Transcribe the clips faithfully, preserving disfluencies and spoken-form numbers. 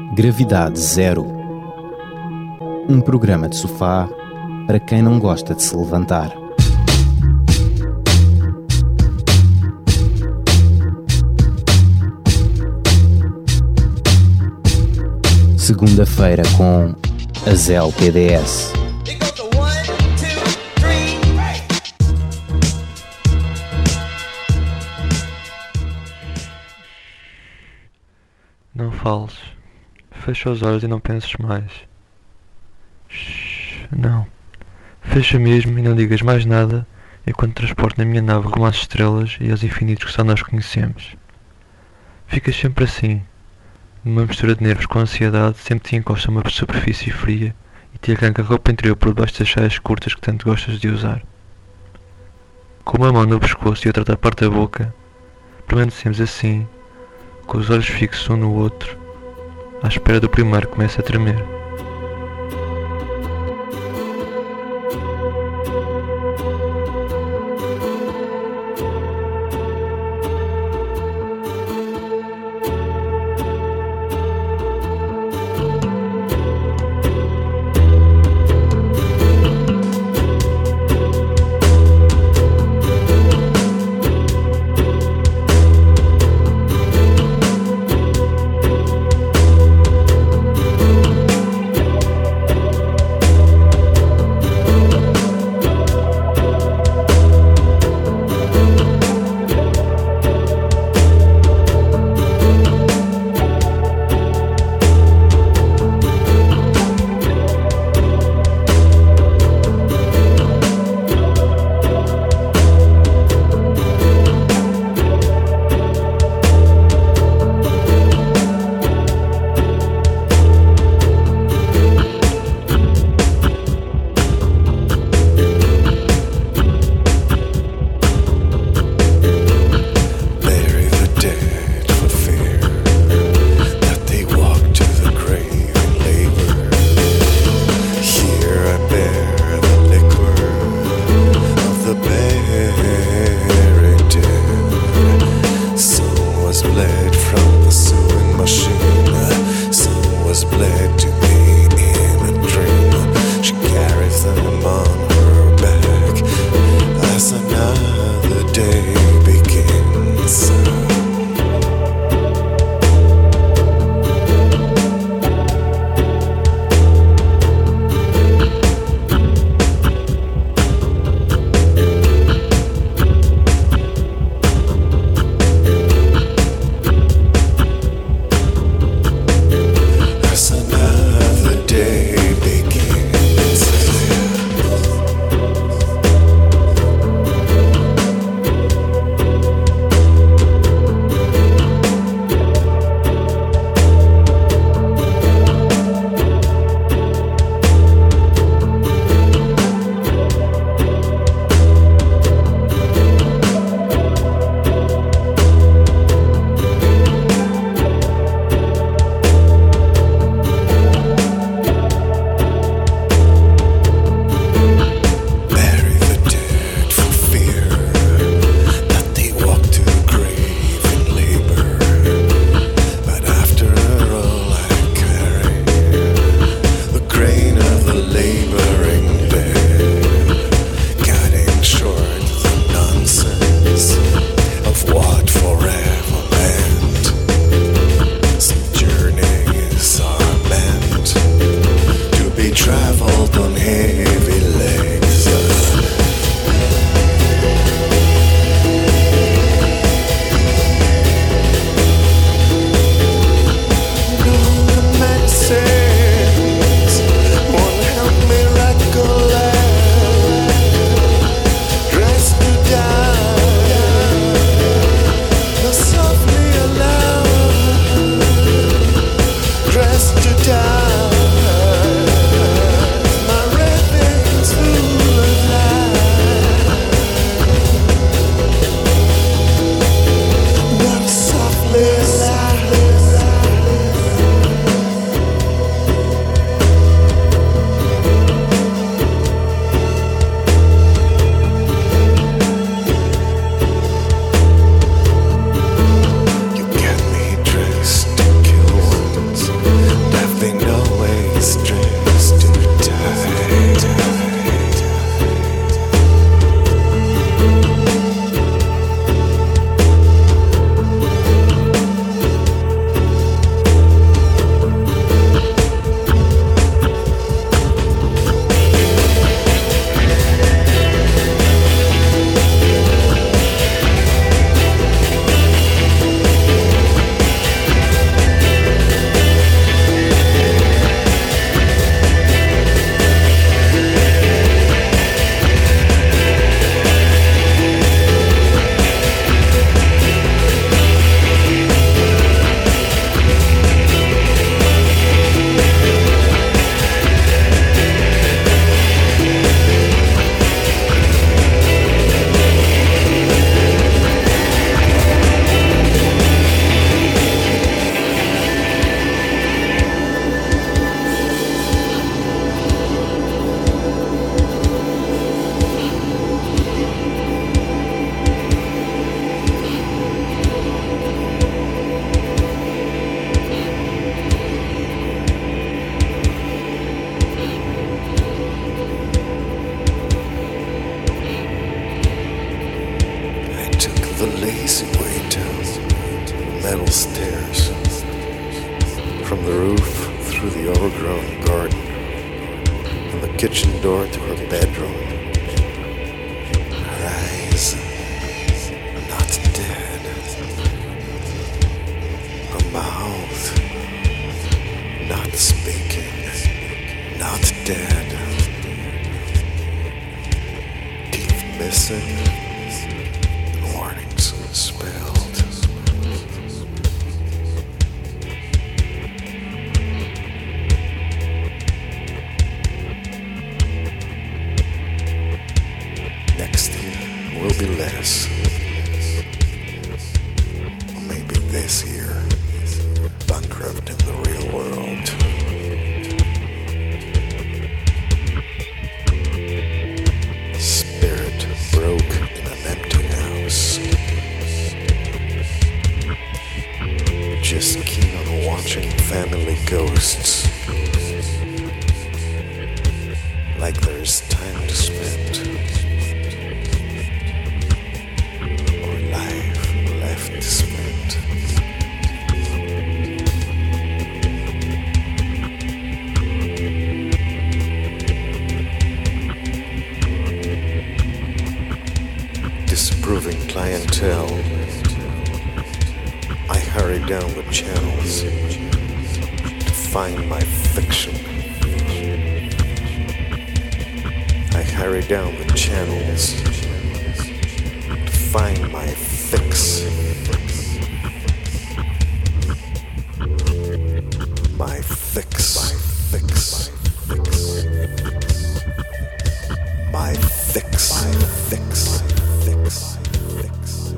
Gravidade Zero. Um programa de sofá para quem não gosta de se levantar. Segunda-feira com Azel P D S. Não fales. Fecha os olhos e não penses mais. Shhh, não. Fecha mesmo e não digas mais nada enquanto transporto na minha nave rumo às estrelas e aos infinitos que só nós conhecemos. Ficas sempre assim, numa mistura de nervos com ansiedade, sempre te encosta a uma superfície fria e te arranca a roupa interior por debaixo das saias curtas que tanto gostas de usar. Com uma mão no pescoço e outra da parte da boca, permanecemos assim, com os olhos fixos um no outro, à espera do primeiro que comece a tremer. As another through the overgrown garden, from the kitchen door to her bedroom. Her eyes, not dead. Her mouth, not speaking, not dead. Teeth missing, warnings spelled. Next year will be less. Or maybe this year, bankrupt in the real world. Spirit broke in an empty house. Just keen on watching family ghosts. Like there's time to spend. Left to spend. Disapproving clientele. I hurry down the channels to find my fiction. I hurry down the channels to find my fix. My fix. My fix. My fix. My fix. My fix. Fix. Fix.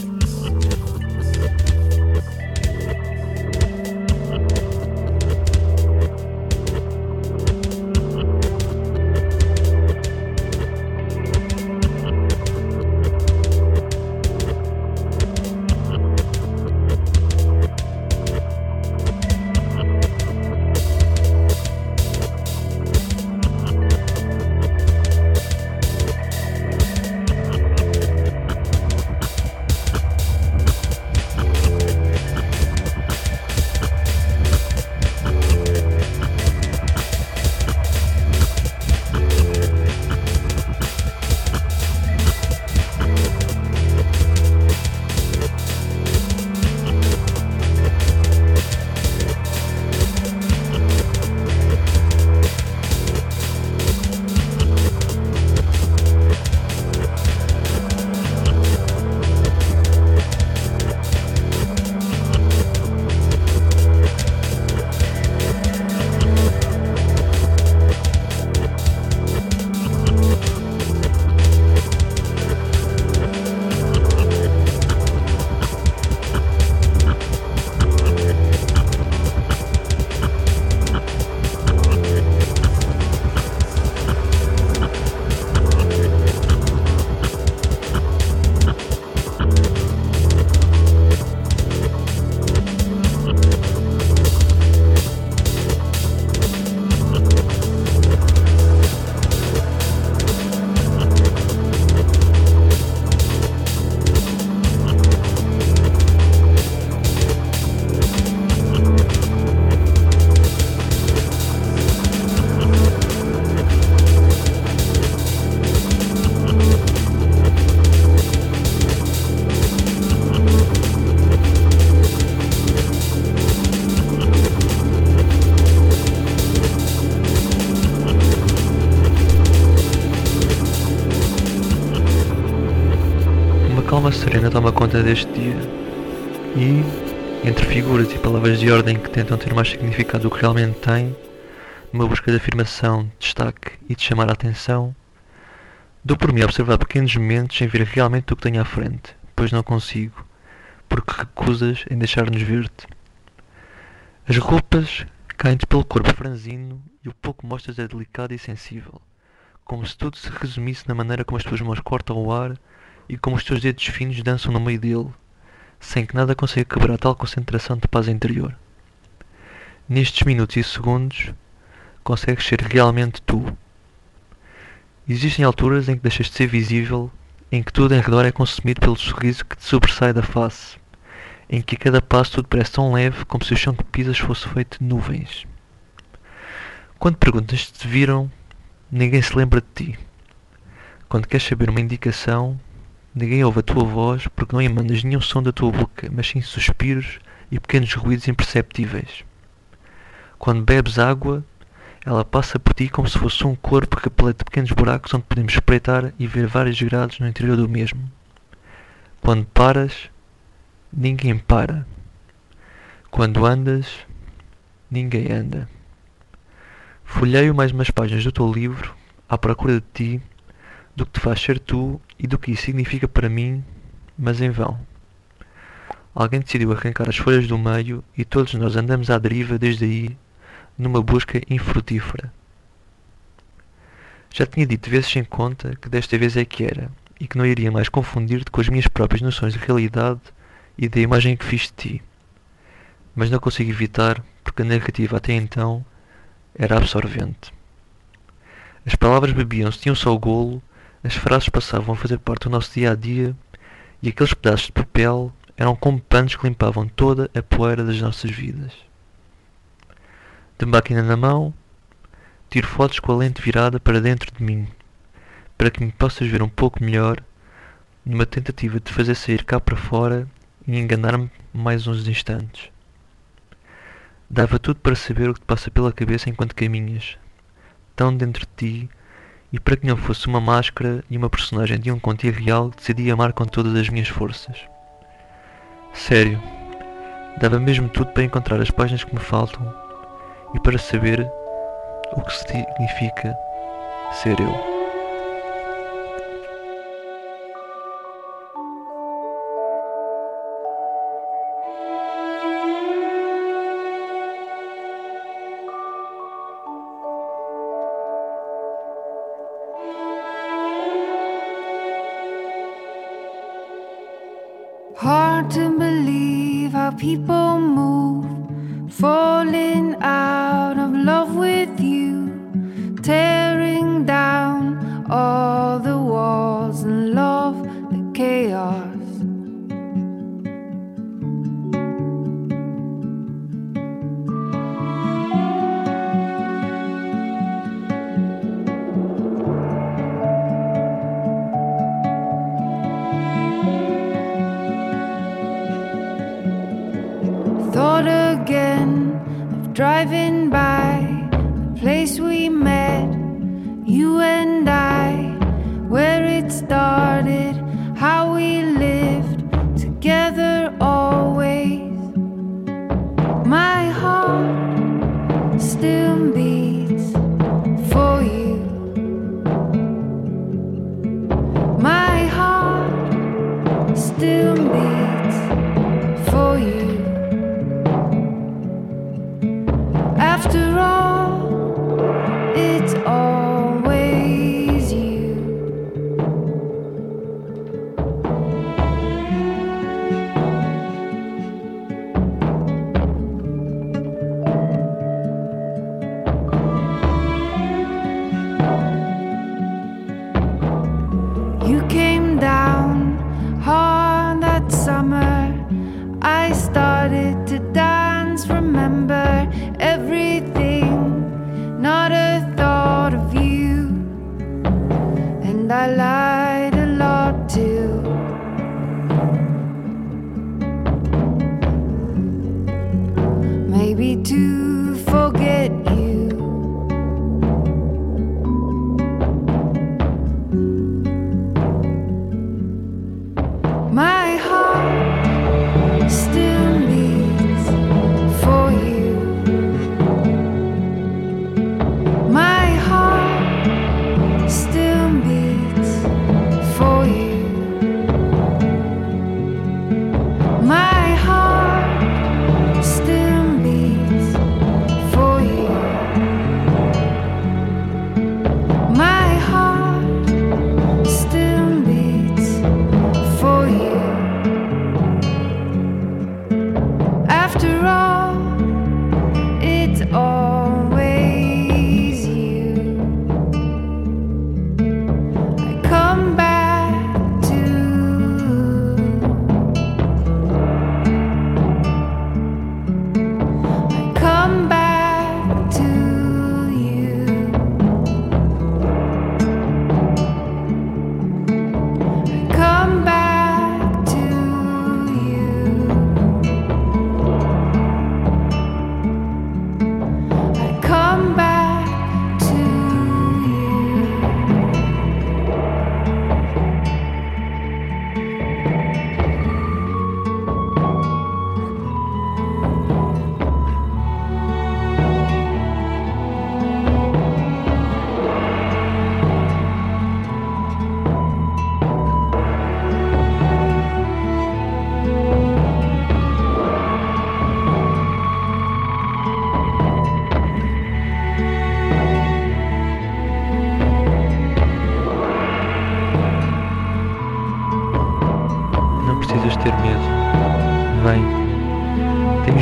calma serena toma conta deste dia e, entre figuras e palavras de ordem que tentam ter mais significado do que realmente têm, numa busca de afirmação, destaque e de chamar a atenção, dou por mim a observar pequenos momentos sem ver realmente o que tenho à frente, pois não consigo, porque recusas em deixar-nos ver-te. As roupas caem-te pelo corpo franzino e o pouco mostras é delicado e sensível, como se tudo se resumisse na maneira como as tuas mãos cortam o ar e como os teus dedos finos dançam no meio dele, sem que nada consiga quebrar tal concentração de paz interior. Nestes minutos e segundos, consegues ser realmente tu. Existem alturas em que deixas de ser visível, em que tudo em redor é consumido pelo sorriso que te sobressai da face, em que a cada passo tudo parece tão leve como se o chão que pisas fosse feito de nuvens. Quando perguntas se te viram, ninguém se lembra de ti. Quando queres saber uma indicação, ninguém ouve a tua voz porque não emanas nenhum som da tua boca, mas sim suspiros e pequenos ruídos imperceptíveis. Quando bebes água, ela passa por ti como se fosse um corpo repleto de pequenos buracos onde podemos espreitar e ver vários grades no interior do mesmo. Quando paras, ninguém para. Quando andas, ninguém anda. Folheio mais umas páginas do teu livro à procura de ti, do que te faz ser tu e do que isso significa para mim, mas em vão. Alguém decidiu arrancar as folhas do meio e todos nós andamos à deriva desde aí, numa busca infrutífera. Já tinha dito vezes sem conta que desta vez é que era, e que não iria mais confundir-te com as minhas próprias noções de realidade e da imagem que fiz de ti. Mas não consigo evitar, porque a narrativa até então era absorvente. As palavras bebiam-se de um só golo, as frases passavam a fazer parte do nosso dia-a-dia e aqueles pedaços de papel eram como panos que limpavam toda a poeira das nossas vidas. De máquina na mão, tiro fotos com a lente virada para dentro de mim, para que me possas ver um pouco melhor, numa tentativa de te fazer sair cá para fora e enganar-me mais uns instantes. Dava tudo para saber o que te passa pela cabeça enquanto caminhas, tão dentro de ti, e para que não fosse uma máscara e uma personagem de um conto irreal que decidi amar com todas as minhas forças. Sério, dava mesmo tudo para encontrar as páginas que me faltam e para saber o que significa ser eu. Hard to believe how people move, falling out of love with you, tearing down all the walls and love the chaos. Thought again of driving by the place we met, you and I, where it started, how we lived together always. My heart still beats for you. My heart still beats for you. After all, it's always you. You came down hard that summer. I started to dance, remember everything, not a thought of you. And I lied a lot too. Maybe to forget you. My heart still beats for you. My heart still beats for you. My heart still beats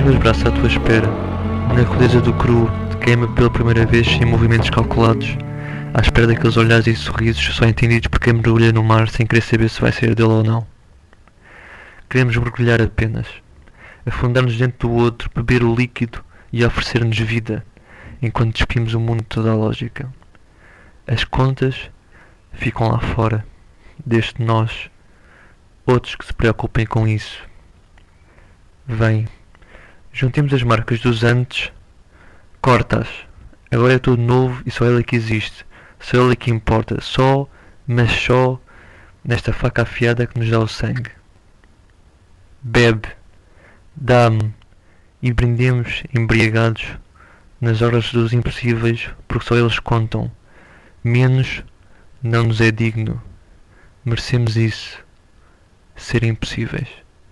meus braços à tua espera, na rudeza do cru, de queima pela primeira vez sem movimentos calculados, à espera daqueles olhares e sorrisos só entendidos por quem mergulha no mar sem querer saber se vai sair dele ou não. Queremos mergulhar apenas, afundar-nos dentro do outro, beber o líquido e oferecer-nos vida, enquanto despimos o mundo de toda a lógica. As contas ficam lá fora, deste nós, outros que se preocupem com isso. Vem, juntemos as marcas dos antes, corta-as. Agora é tudo novo e só ele que existe, só ele que importa, só, mas só, nesta faca afiada que nos dá o sangue. Bebe, dá-me, e brindemos embriagados nas horas dos impossíveis, porque só eles contam. Menos não nos é digno. Merecemos isso, ser impossíveis.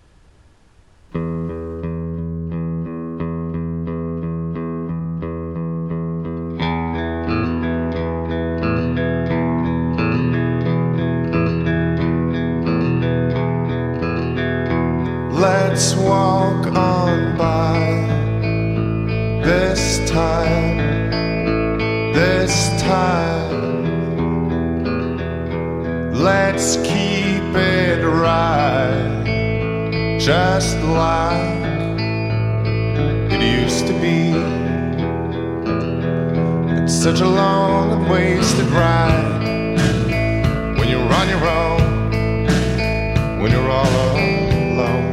Let's walk on by. This time, this time, let's keep it right, just like it used to be. It's such a long and wasted ride when you're on your own, when you're all alone.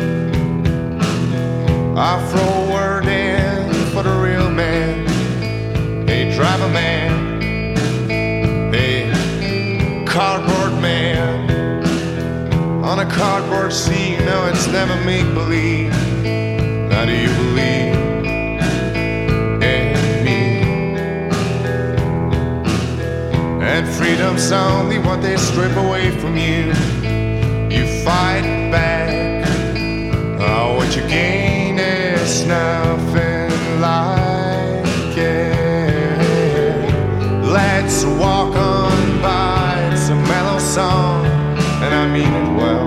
I throw a word in for the real man, a driver man, a cardboard man on a cardboard seat. No, it's never make-believe. Now do you believe in me? And freedom's only what they strip away from you. You fight back, oh, what you gain is nothing like it. Let's walk on by, it's a mellow song, and I mean it well.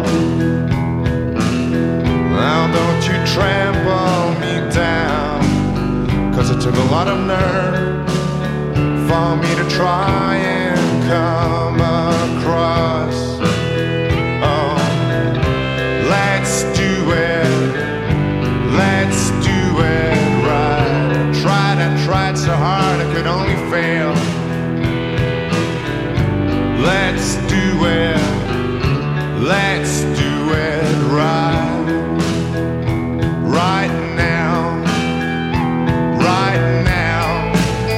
Now don't you trample me down, cause it took a lot of nerve for me to try and come across. Oh, let's do it, let's do it right. I tried, I tried so hard I could only fail. Let's do it, let's do it right. Right now, right now.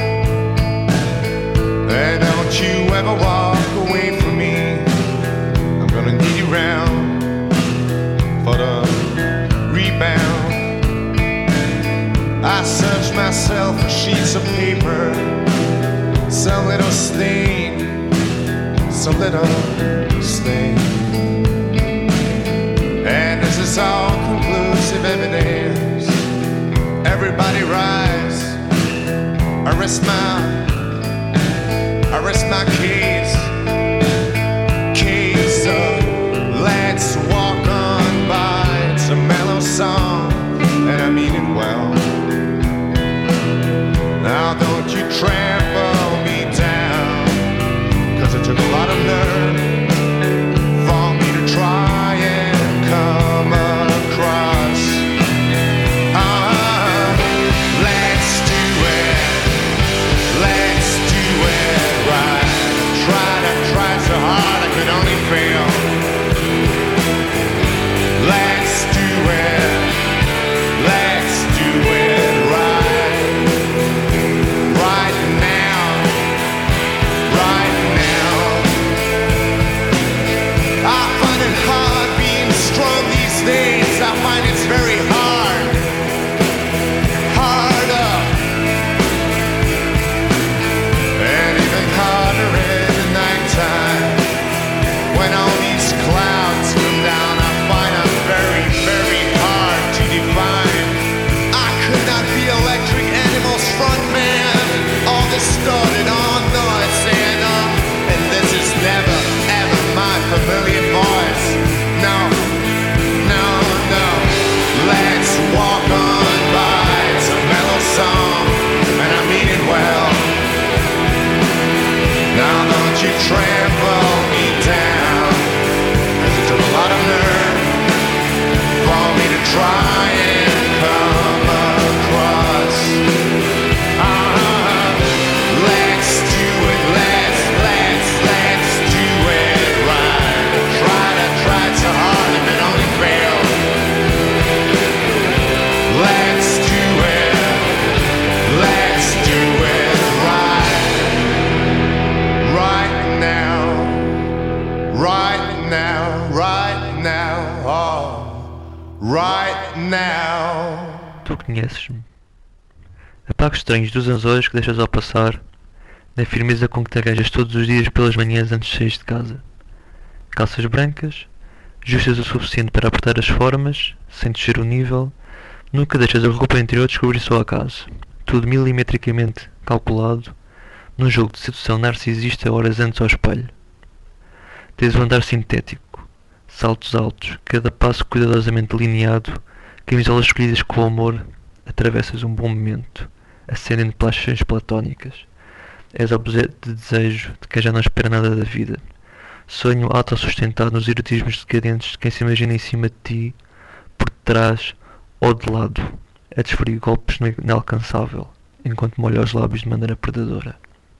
And don't you ever walk away from me. I'm gonna need you round for the rebound. I search myself for sheets of paper, some little stain, some little stain. And this is all conclusive evidence. Everybody rise. I rest my, I rest my case, case of let's walk on by. It's a mellow song, and I mean it well. Now don't you trample me down, cause it took a lot of nerve for me to try and come across. Ah, let's do it, let's do it right. Try conheces-me. Apaga estranhos dos anzóis que deixas ao passar, na firmeza com que te arranjas todos os dias pelas manhãs antes de sair de casa. Calças brancas, justas o suficiente para apertar as formas, sem descer o nível, nunca deixas a roupa interior descobrir só acaso. Tudo milimetricamente calculado, num jogo de sedução narcisista horas antes ao espelho. Tens um andar sintético, saltos altos, cada passo cuidadosamente delineado, camisolas escolhidas com amor, atravessas um bom momento, ascendendo paixões platónicas. És objeto de desejo de quem já não espera nada da vida. Sonho autossustentado nos erotismos decadentes de quem se imagina em cima de ti, por detrás ou de lado, a desferir golpes no inalcançável, enquanto molha os lábios de maneira predadora.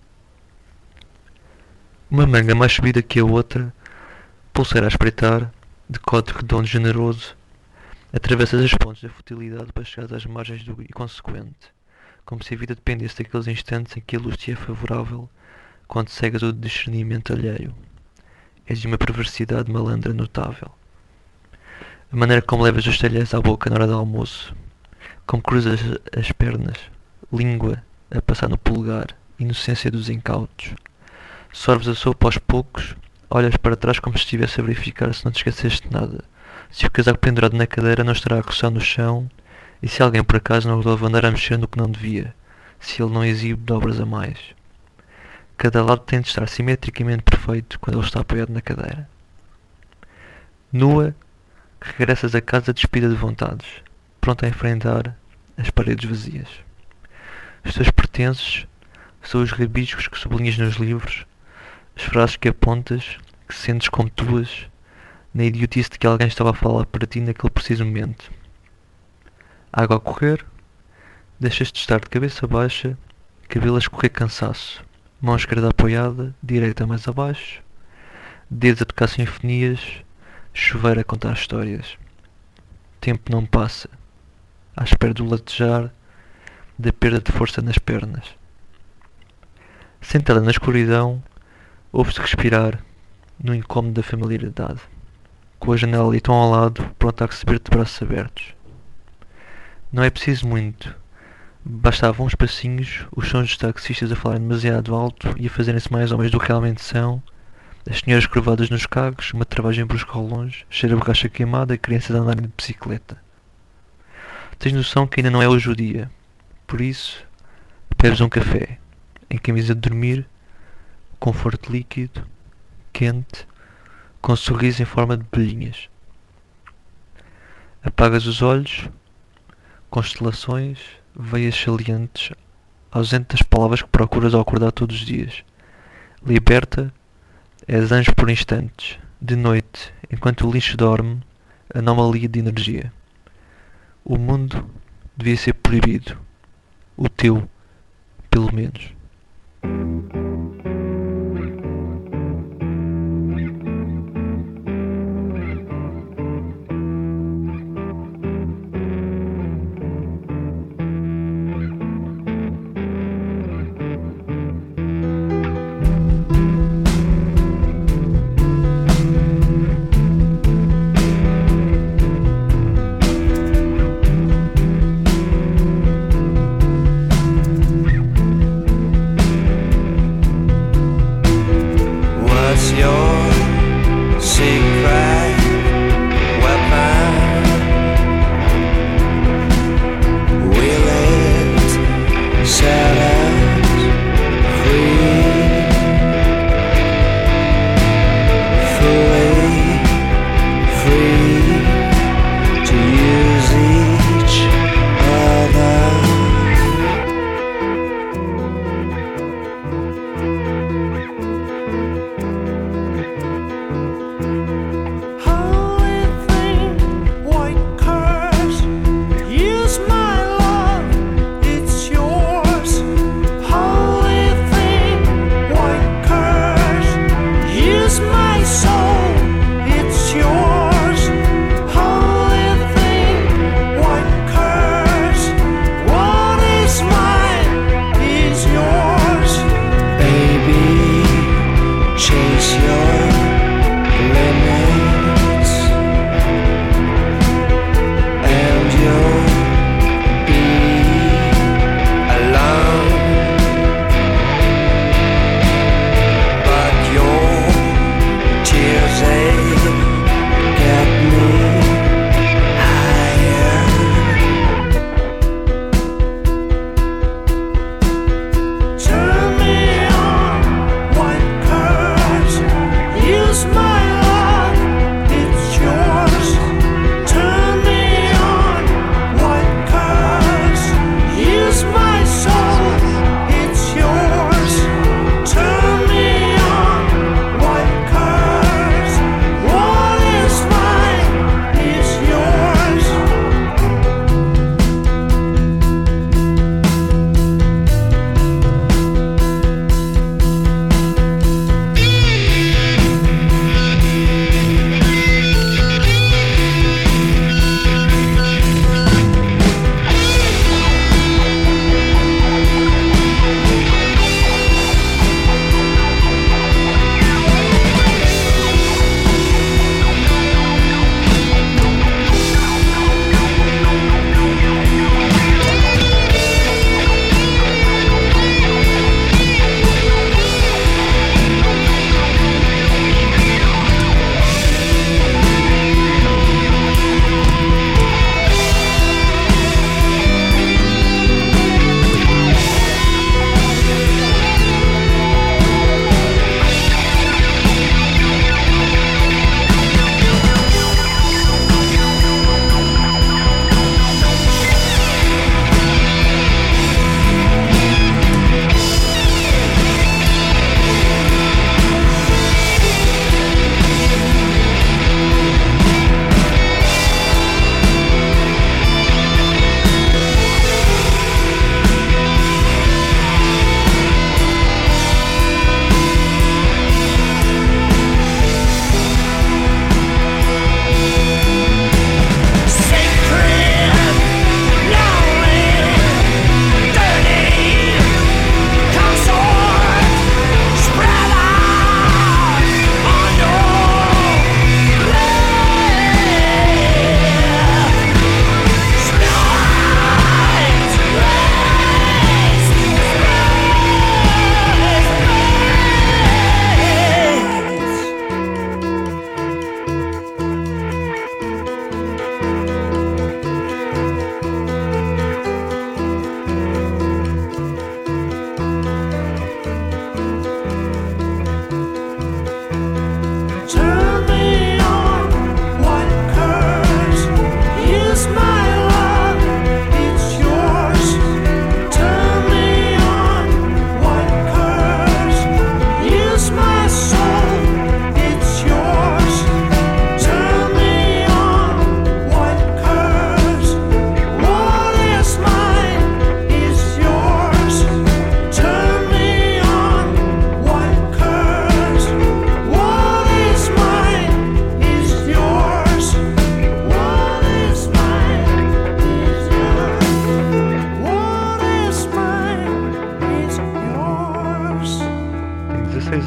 Uma manga mais subida que a outra, pulseira a espreitar, decote redondo generoso, atravessas as pontes da futilidade para chegar às margens do inconsequente, como se a vida dependesse daqueles instantes em que a luz te é favorável, quando cegas o discernimento alheio. És de uma perversidade malandra notável. A maneira como levas os talheres à boca na hora do almoço, como cruzas as pernas, língua a passar no polegar, inocência dos incautos. Sorves a sopa aos poucos, olhas para trás como se estivesse a verificar se não te esqueceste de nada, se o casaco pendurado na cadeira não estará a roçar no chão, e se alguém por acaso não resolve andar a mexer no que não devia, se ele não exibe dobras a mais. Cada lado tem de estar simetricamente perfeito quando ele está apoiado na cadeira. Nua, regressas a casa despida de vontades, pronta a enfrentar as paredes vazias. Os teus pertences são os rabiscos que sublinhas nos livros, as frases que apontas, que sentes como tuas, na idiotice de que alguém estava a falar para ti naquele preciso momento. Água a correr, deixas de estar de cabeça baixa, cabelo a escorrer cansaço, mão esquerda apoiada, direita mais abaixo, dedos a tocar sinfonias, chuveiro a contar histórias. Tempo não passa, à espera do latejar, da perda de força nas pernas. Sentada na escuridão, ouve-se respirar no incómodo da familiaridade, com a janela ali tão ao lado, pronta a receber-te de braços abertos. Não é preciso muito. Bastavam uns passinhos, os sons dos taxistas a falarem demasiado alto e a fazerem-se mais homens do que realmente são, as senhoras curvadas nos carros, uma travagem brusca ao longe, cheira a borracha queimada, crianças a andarem de bicicleta. Tens noção que ainda não é hoje o dia, por isso, bebes um café, em camisa de dormir, conforto líquido, quente, com um sorriso em forma de bolhinhas. Apagas os olhos, constelações, veias salientes, ausente das palavras que procuras ao acordar todos os dias. Liberta, és anjo por instantes, de noite, enquanto o lixo dorme, anomalia de energia. O mundo devia ser proibido, o teu, pelo menos.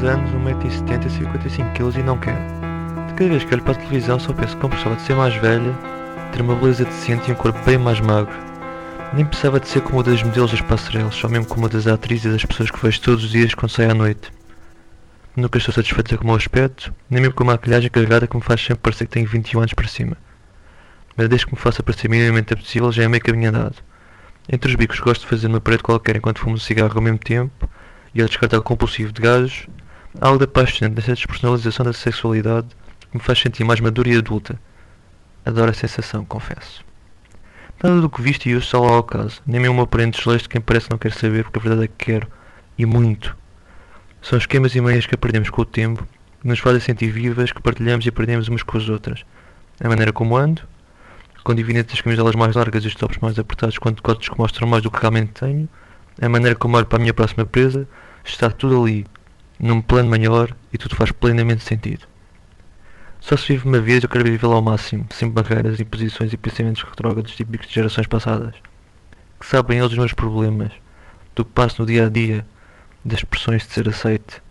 seis anos, um metro e setenta e cinquenta e cinco quilos e não quero. De cada vez que olho para a televisão só penso como gostava de ser mais velha, ter uma beleza decente e um corpo bem mais magro. Nem precisava de ser como uma das modelos das passarelas, só mesmo como uma das atrizes e das pessoas que vejo todos os dias quando saio à noite. Nunca estou satisfeita com o meu aspecto, nem mesmo com a maquilhagem carregada que me faz sempre parecer que tenho vinte e um anos para cima. Mas desde que me faça parecer minimamente possível já é meio caminho andado. Entre os bicos gosto de fazer uma parede qualquer enquanto fumo um cigarro ao mesmo tempo e a descartar compulsivo de gajos, há algo de apaixonante nessa despersonalização da sexualidade que me faz sentir mais madura e adulta. Adoro a sensação, confesso. Nada do que visto e uso está lá ao caso, nem mesmo uma aparente desleixo de quem parece não quer saber porque a verdade é que quero, e muito. São esquemas e maneiras que aprendemos com o tempo, que nos fazem sentir vivas, que partilhamos e aprendemos umas com as outras. A maneira como ando, com dividendos as camisolas mais largas e os tops mais apertados quando decotes que mostram mais do que realmente tenho, a maneira como olho para a minha próxima presa, está tudo ali, num plano maior e tudo faz plenamente sentido. Só se vive uma vez e eu quero vivê-la ao máximo, sem barreiras, imposições e pensamentos retrógrados típicos de gerações passadas. Que sabem eles os meus problemas, do que passo no dia a dia, das pressões de ser aceite.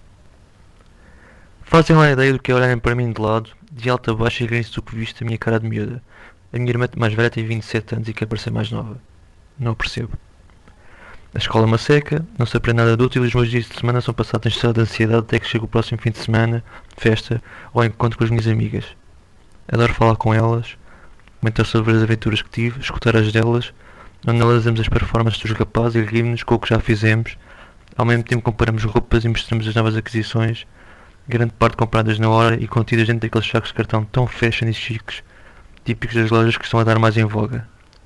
Fazem lá a ideia do que é olharem para mim de lado, de alto a baixo e rirem-se do que visto a minha cara de miúda. A minha irmã mais velha tem vinte e sete anos e quer parecer mais nova. Não o percebo. A escola é uma seca, não se aprende nada de útil e os meus dias de semana são passados em estado de ansiedade até que chega o próximo fim de semana, festa ou encontro com as minhas amigas. Adoro falar com elas, comentar sobre as aventuras que tive, escutar as delas, onde analisamos as performances dos rapazes e rimos com o que já fizemos, ao mesmo tempo comparamos roupas e mostramos as novas aquisições, grande parte compradas na hora e contidas dentro daqueles sacos de cartão tão fashion e chiques, típicos das lojas que estão a dar mais em voga.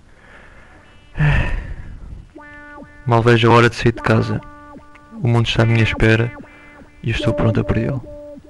Mal vejo a hora de sair de casa. O mundo está à minha espera e eu estou pronta para ele.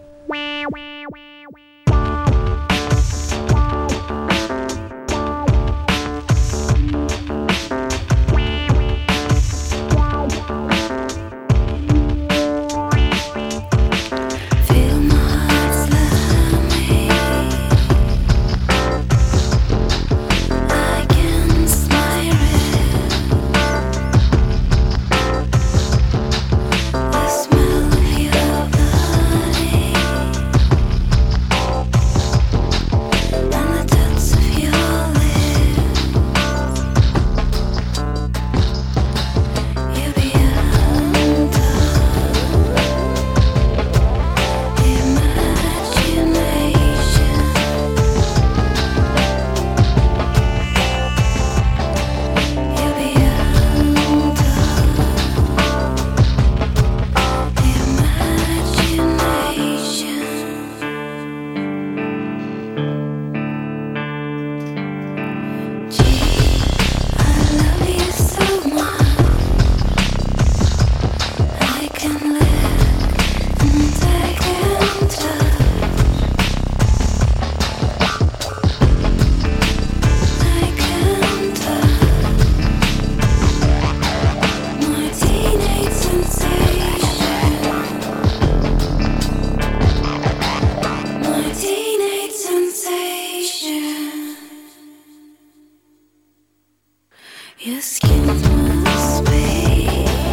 Your skin must be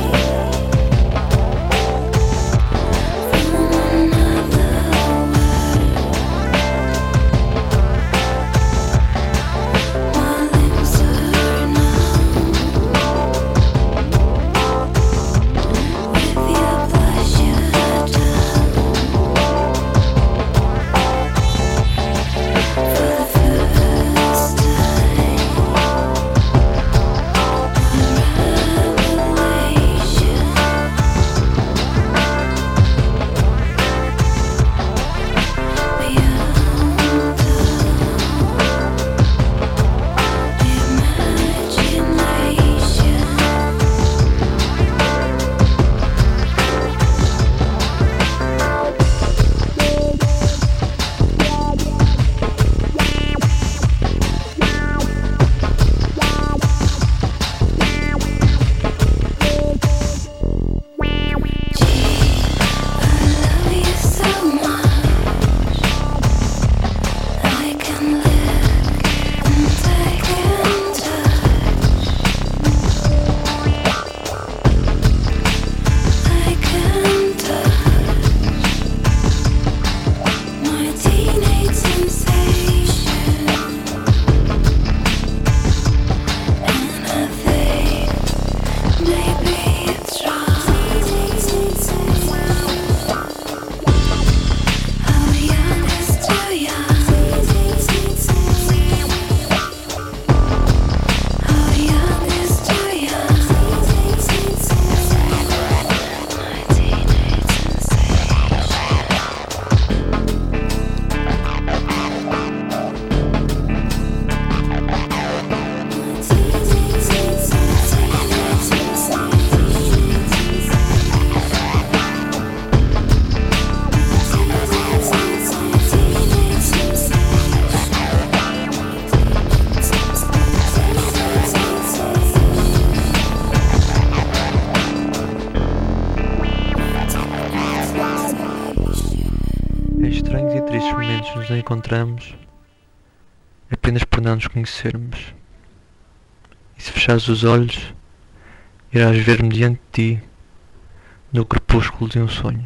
from another world. My limbs are numb with your pleasure done. For the first time, vezes nos encontramos apenas por não nos conhecermos. E se fechares os olhos, irás ver-me diante de ti, no crepúsculo de um sonho.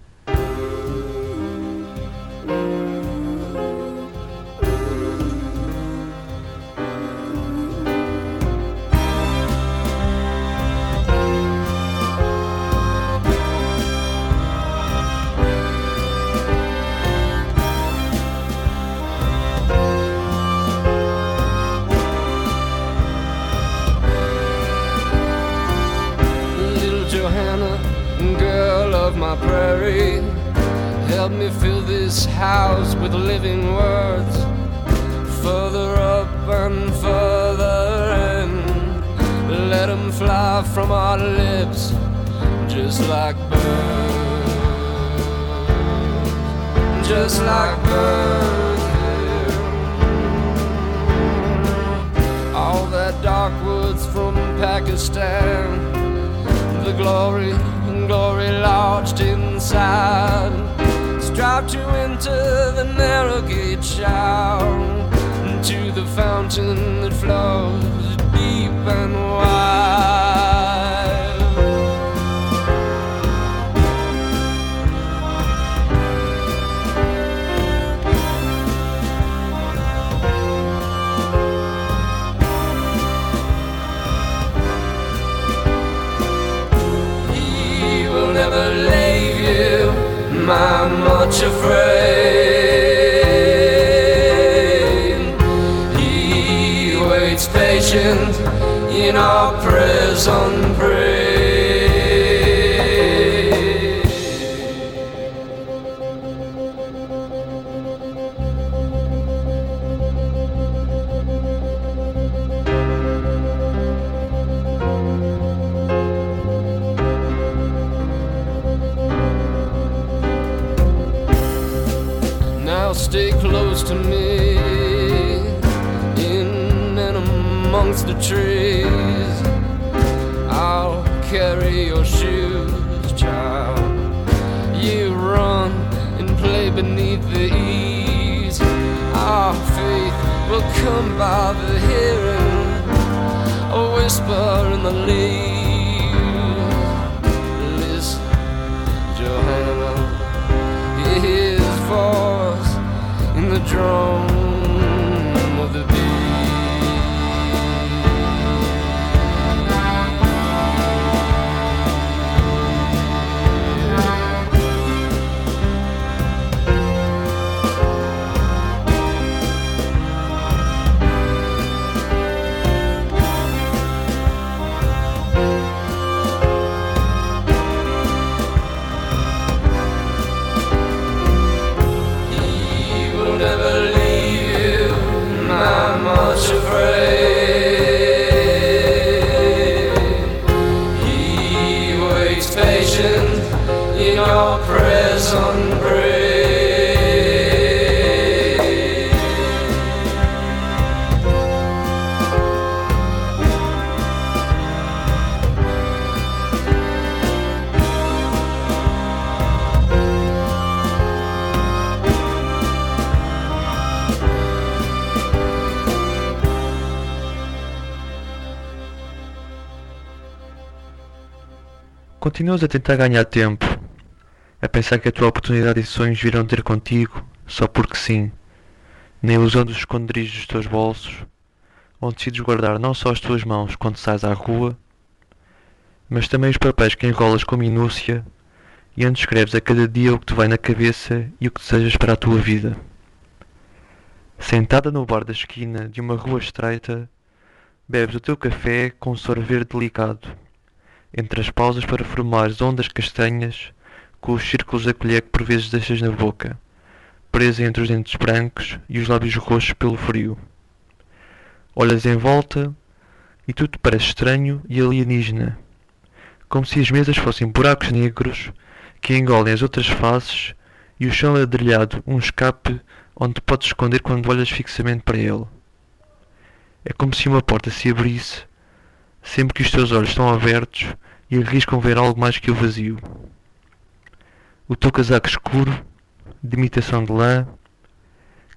My prairie, help me fill this house with living words, further up and further in, let them fly from our lips, just like birds, just like birds. All that dark woods from Pakistan, the glory glory lodged inside, strive to enter the narrow gate shout, to the fountain that flows deep and wide. Never leave you, my much afraid. He waits patient in our prison praise. Stay close to me, in and amongst the trees. I'll carry your shoes, child. You run and play beneath the eaves. Our faith will come by the hearing, a whisper in the leaves. Listen, Johanna, his voice in the drum of the beat. Continuas a tentar ganhar tempo, a pensar que a tua oportunidade e sonhos virão ter contigo, só porque sim, na ilusão dos esconderijos dos teus bolsos, onde decides guardar não só as tuas mãos quando sais à rua, mas também os papéis que enrolas com minúcia e onde escreves a cada dia o que te vai na cabeça e o que desejas para a tua vida. Sentada no bar da esquina de uma rua estreita, bebes o teu café com um sorver delicado, entre as pausas para formares ondas castanhas com os círculos da colher que por vezes deixas na boca, presa entre os dentes brancos e os lábios roxos pelo frio. Olhas em volta e tudo te parece estranho e alienígena, como se as mesas fossem buracos negros que engolem as outras faces e o chão ladrilhado um escape onde te podes esconder quando olhas fixamente para ele. É como se uma porta se abrisse sempre que os teus olhos estão abertos e arriscam ver algo mais que o vazio. O teu casaco escuro, de imitação de lã,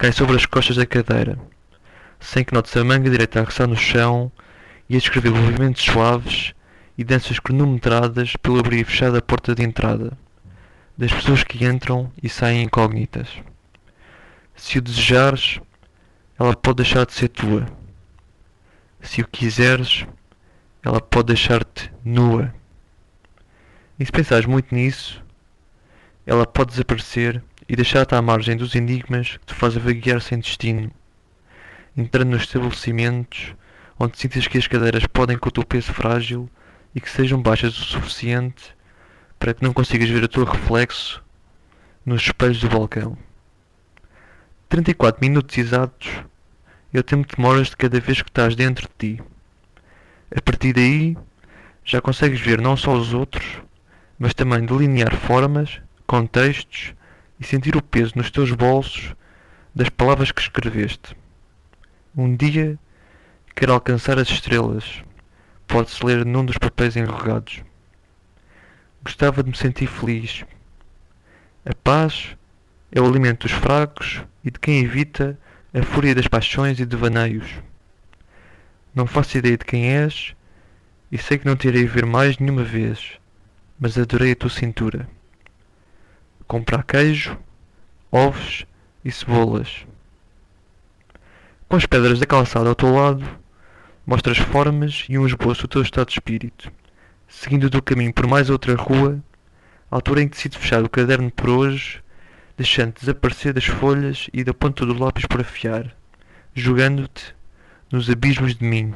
cai sobre as costas da cadeira, sem que notes a manga direita a roçar no chão e a descrever movimentos suaves e danças cronometradas pelo abrir e fechar da porta de entrada, das pessoas que entram e saem incógnitas. Se o desejares, ela pode deixar de ser tua. Se o quiseres, ela pode deixar-te nua. E se pensares muito nisso, ela pode desaparecer e deixar-te à margem dos enigmas que te fazem vaguear sem destino, entrando nos estabelecimentos onde sintas que as cadeiras podem com o teu peso frágil e que sejam baixas o suficiente para que não consigas ver o teu reflexo nos espelhos do balcão. trinta e quatro minutos exatos é o tempo que demoras de cada vez que estás dentro de ti. A partir daí, já consegues ver não só os outros, mas também delinear formas, contextos e sentir o peso nos teus bolsos das palavras que escreveste. Um dia, quero alcançar as estrelas, pode-se ler num dos papéis enrugados. Gostava de me sentir feliz. A paz é o alimento dos fracos e de quem evita a fúria das paixões e devaneios. Não faço ideia de quem és e sei que não te irei ver mais nenhuma vez, mas adorei a tua cintura. Comprar queijo, ovos e cebolas. Com as pedras da calçada ao teu lado, mostras formas e um esboço do teu estado de espírito, seguindo o teu caminho por mais outra rua, à altura em que decides fechar o caderno por hoje, deixando-te desaparecer das folhas e da ponta do lápis por afiar, jogando-te nos abismos de mim.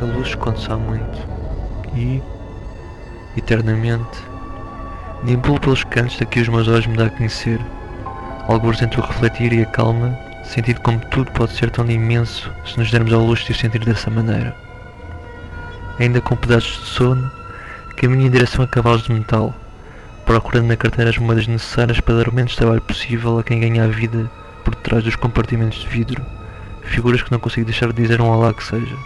A luz esconde-se há muito e, eternamente, deambulo pelos cantos daqui os meus olhos me dá a conhecer, alguns entre o refletir e a calma, sentido como tudo pode ser tão imenso se nos dermos ao luxo de o sentir dessa maneira. Ainda com pedaços de sono, caminho em direção a cavalos de metal, procurando na carteira as moedas necessárias para dar o menos trabalho possível a quem ganha a vida por detrás dos compartimentos de vidro, figuras que não consigo deixar de dizer um olá que seja.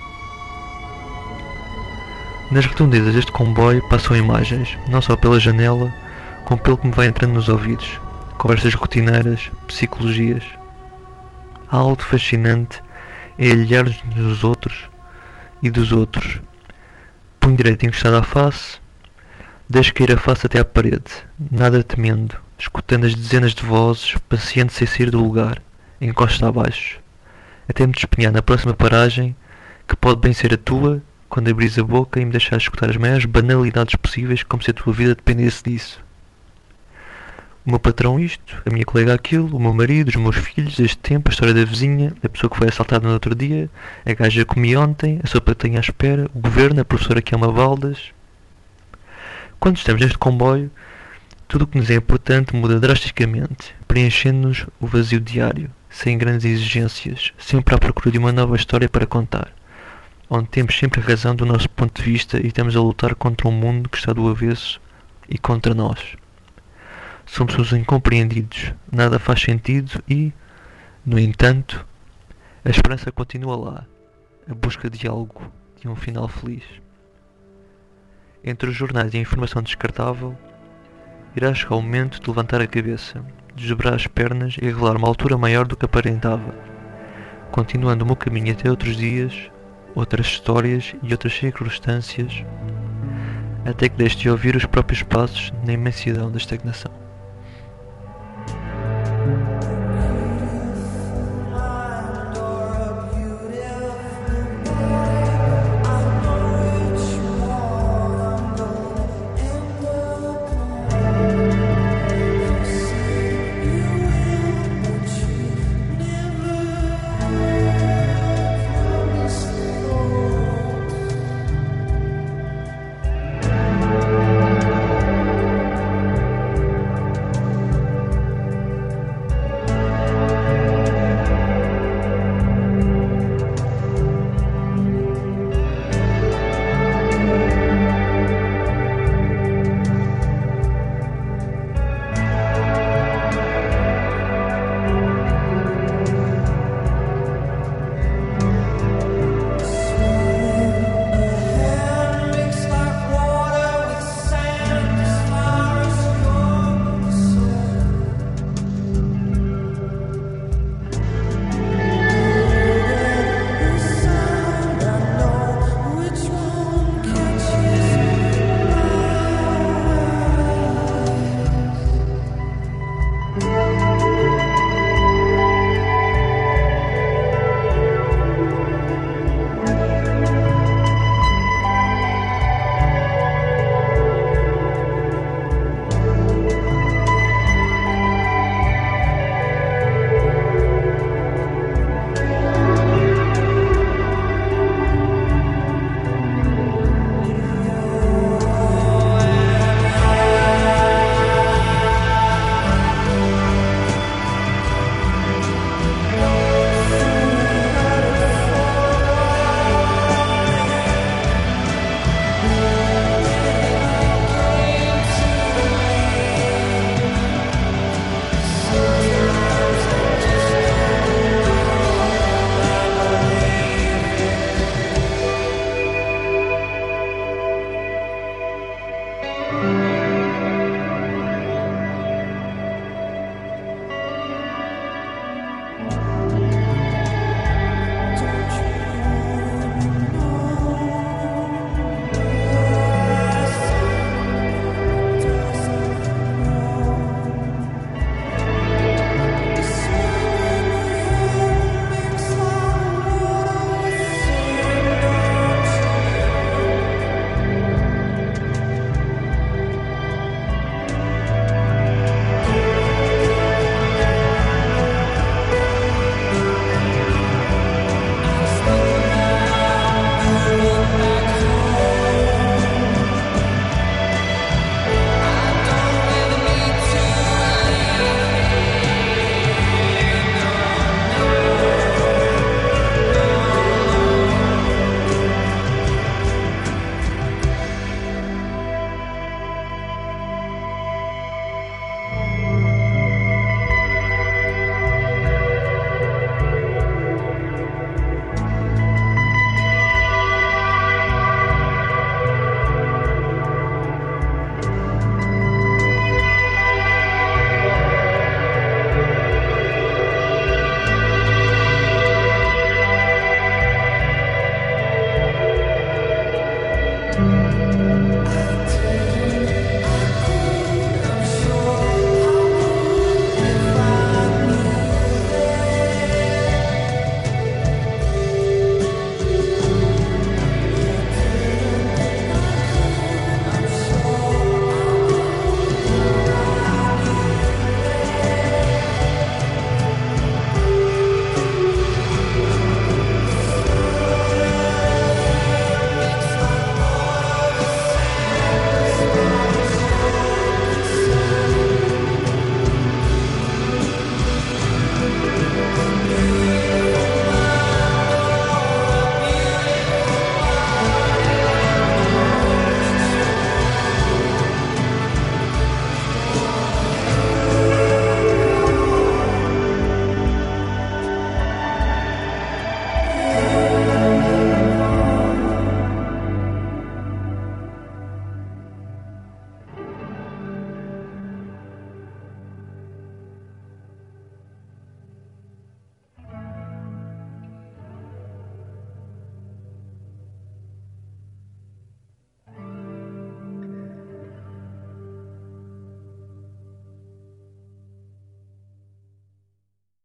Nas redondezas deste comboio passam imagens, não só pela janela, como pelo que me vai entrando nos ouvidos, conversas rotineiras, psicologias. Há algo fascinante em olhar-nos dos outros e dos outros. Punho direito encostado à face, deixo cair a face até à parede, nada temendo, escutando as dezenas de vozes, paciente sem sair do lugar, encosta abaixo, até me despenhar na próxima paragem, que pode bem ser a tua, quando abris a boca e me deixares escutar as maiores banalidades possíveis, como se a tua vida dependesse disso. O meu patrão isto, a minha colega aquilo, o meu marido, os meus filhos, este tempo, a história da vizinha, a pessoa que foi assaltada no outro dia, a gaja que comi ontem, a sopa que tenho à espera, o governo, a professora que ama baldas. Quando estamos neste comboio, tudo o que nos é importante muda drasticamente, preenchendo-nos o vazio diário, sem grandes exigências, sempre à procura de uma nova história para contar, onde temos sempre a razão do nosso ponto de vista e estamos a lutar contra um mundo que está do avesso e contra nós. Somos os incompreendidos, nada faz sentido e, no entanto, a esperança continua lá, a busca de algo, de um final feliz. Entre os jornais e a informação descartável, irá chegar o momento de levantar a cabeça, desdobrar as pernas e revelar uma altura maior do que aparentava, continuando o meu caminho até outros dias, outras histórias e outras circunstâncias, até que deixe de ouvir os próprios passos na imensidão da estagnação.